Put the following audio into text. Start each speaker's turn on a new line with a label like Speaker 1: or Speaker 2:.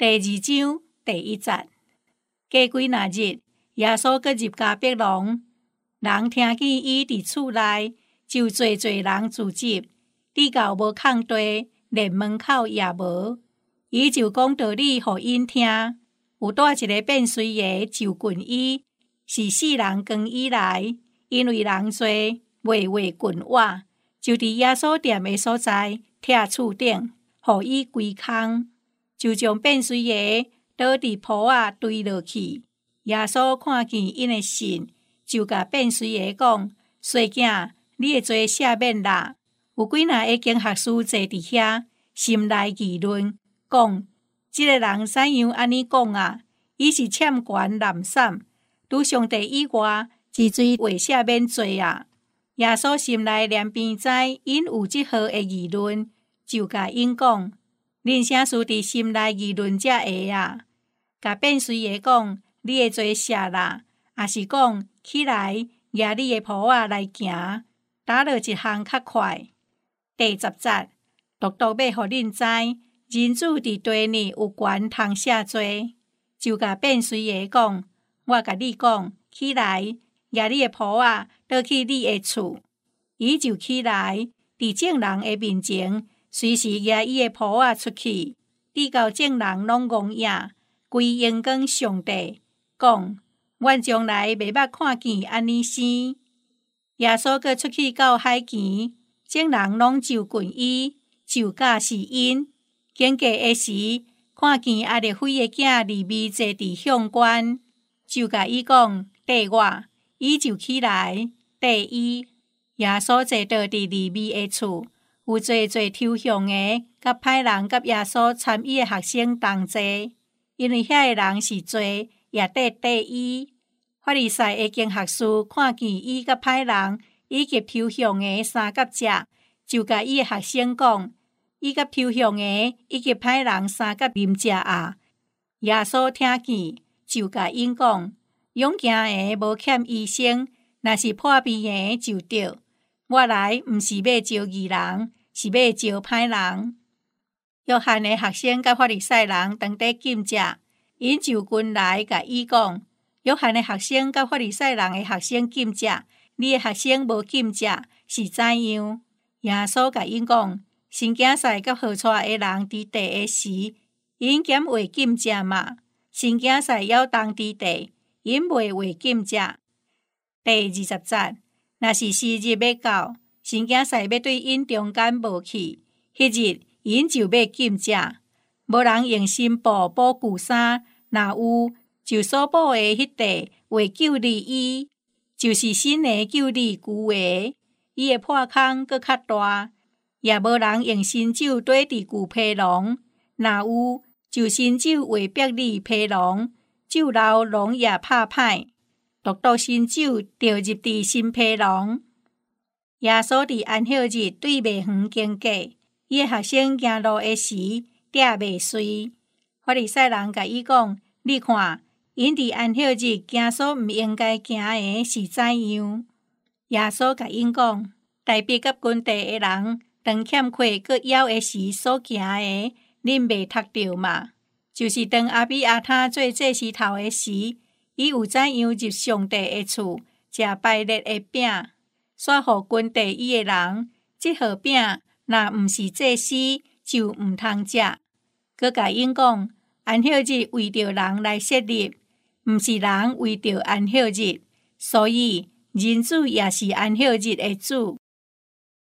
Speaker 1: 第2章第1節。過幾那日，耶穌閣入迦百農，人聽見伊佇厝內，就濟濟人聚集，直到無空地，連門口也無。伊就講道理互因聽。有帶一個變衰爺就近伊，是世人跟伊來，因為人多，袂話近我，就佇耶穌店的所在拆厝頂，互伊歸空，就將變衰爺倒佇鋪仔堆落去。耶穌看見因的信，就甲變衰爺講：細囝，你的罪赦免啦。有幾若個經學士坐佇遐，心內議論，講：這個人怎樣安尼講啊？伊是欠權濫散，除上帝以外，之罪未赦免罪啊！耶穌心內連邊知因有這號的議論，就甲因講：恁啥事佇心內議論才會啊？甲變衰爺講：你的罪赦啦，也是講起來舉你的鋪仔來行，打落一項較快。第10節，獨要互恁知，人子佇地呢有權通赦罪，就甲變衰爺講：我甲你講，起來舉你的鋪仔倒去你的厝。伊就起來，佇眾人的面前，隨時舉伊的鋪仔出去，直到眾人攏戇影，歸榮光上帝，講：阮從來袂捌看見安尼生。耶穌閣出去到海墘，眾人攏就近伊，就教示因。經過的時，看見阿列斐的囝利未坐佇向關，就甲伊講：綴我。伊就起來，綴伊。耶穌坐倒佇利未的厝，有濟抽象的，甲歹人甲耶穌參與的學生同坐，因為遐個人是多，也綴伊。法利賽的經學士看見伊甲歹人以及抽象的相夾食，就甲伊的學生講：伊甲抽象的以及歹人相夾啉食啊！耶穌聽見，就甲因講：勇健的無欠醫生，若是破病的就對。我來毋是要招義人，是要招歹人。約翰的學生甲法利賽人當地禁食，因就近來甲伊講：約翰的學生甲法利賽人的學生禁食，你的學生無禁食，是怎樣？耶穌甲因講：神囝婿甲號出的人佇地的時，因減為禁食嘛。神囝婿要當佇地，因袂為禁食。第20節，若是時日要到，神囝婿要對因中間無去，迄日因就要禁食。無人用新布補舊衫，若有，就所補的迄塊為救利伊，就是新的救利舊的，伊的破空閣較大。也無人用新酒倒佇舊皮囊，若有，就新酒為別離皮囊，酒漏囊也拍歹，獨獨新酒著入佇新皮囊。耶穌佇安息日對賣園經過，伊的學生行路的時，抓未遂。法利賽人甲伊講：你看，因佇安息日行所毋應該行的是怎樣？耶穌甲因講：大筆甲軍地的人，當欠虧閣枵的時所行的，恁未讀到嘛？就是當阿比亞他做祭司頭的時，伊有怎樣入上帝的厝，食拜列的餅，煞互軍地伊的人，這號餅若毋是祭司，就毋通食。閣甲因講：安息日為着人來設立，毋是人為着安息日，所以人子也是安息日的主。